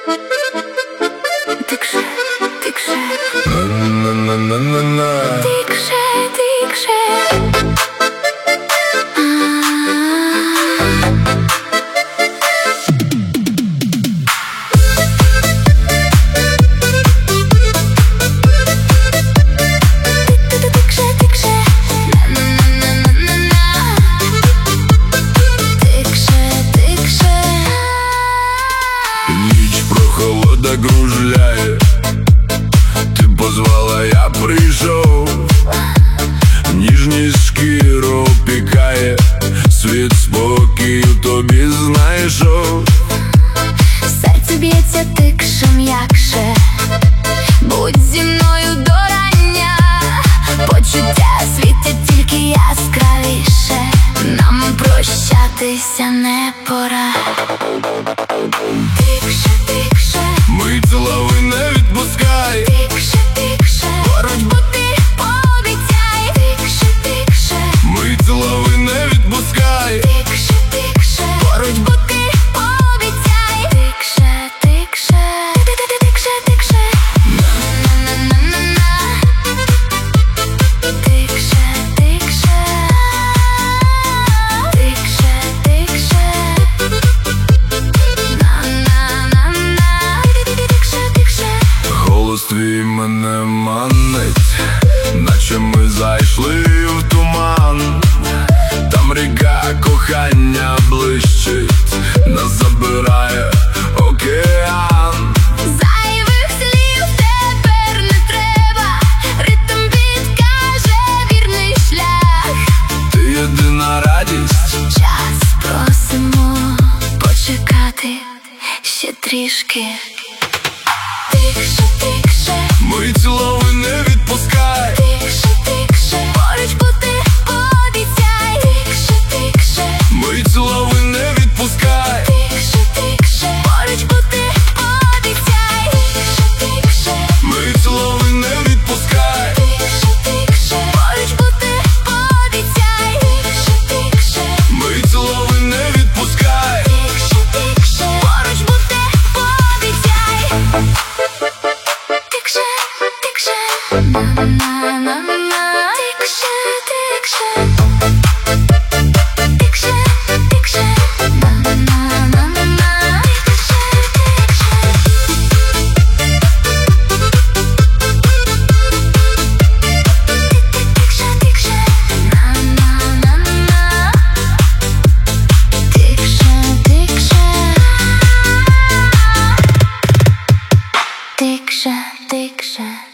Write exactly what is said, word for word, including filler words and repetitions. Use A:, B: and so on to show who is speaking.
A: Тикше, тикше,
B: На-на-на-на-на-на.
A: тикше, тикше.
B: Ніч прохолода кружляє, ти позвала, я прийшов. Ніжність шкіру пікає, світ спокій тобі знайшов.
A: Серце б'ється тикше, м'якше. Будь зі мною до рання. Почуття світять тільки яскравіше. Нам прощатися не пора. Тикше, тикше,
B: Мить лави не відпускай.
A: тикше, тикше. Поруч бути пообіцяй. Тикше, тикше,
B: Мить лави не відпускай.
A: тикше, тикше. Поруч бути пообіцяй. Тикше, тикше, тикше, тикше. На-на-на-на-на-на. Тикше, тикше. Тикше, тикше. На-на-на-на. Тикше, тикше.
B: Голос твій мене манить, наче ми зайшли в туман. Там ріка кохання блищить, нас забирає океан.
A: Зайвих слів тепер не треба. Ритм підкаже вірний шлях.
B: Ти єдина радість.
A: Час просимо почекати ще трішки. Тикше, тикше,
B: Мить лави не відпускай.
A: тикше, тикше. Поруч бути пообіцяй. Тикше, тикше,
B: Мить лави не відпускай.
A: тикше, тикше. Поруч бути пообіцяй. Тикше, тикше,
B: Мить лави не відпускай.
A: тикше, тикше. Поруч бути пообіцяй. Тикше, тикше.
B: Мить лави не відпускай.
A: Тикше, тикше, поруч бути пообіцяй. Тикше, тикше, на-на-на-на. Тикше, тикше. Тикше, тикше, на-на-на-на-на. Тикше, тикше. Тикше, тикше, на-на-на-на. Тикше, тикше. Тикше, тикше.